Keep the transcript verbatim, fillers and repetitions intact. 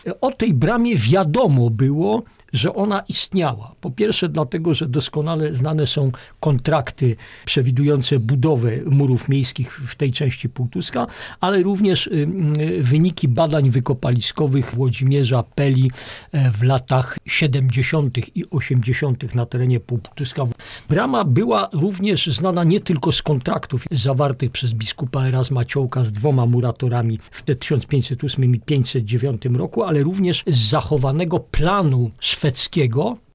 O tej bramie wiadomo było, że ona istniała. Po pierwsze dlatego, że doskonale znane są kontrakty przewidujące budowę murów miejskich w tej części Półtuska, ale również wyniki badań wykopaliskowych Włodzimierza Peli w latach siedemdziesiątych i osiemdziesiątych na terenie Półtuska. Brama była również znana nie tylko z kontraktów zawartych przez biskupa Erasma Ciołka z dwoma muratorami w tysiąc pięćset ósmym i pięćset dziewiątym roku, ale również z zachowanego planu szwedzkiego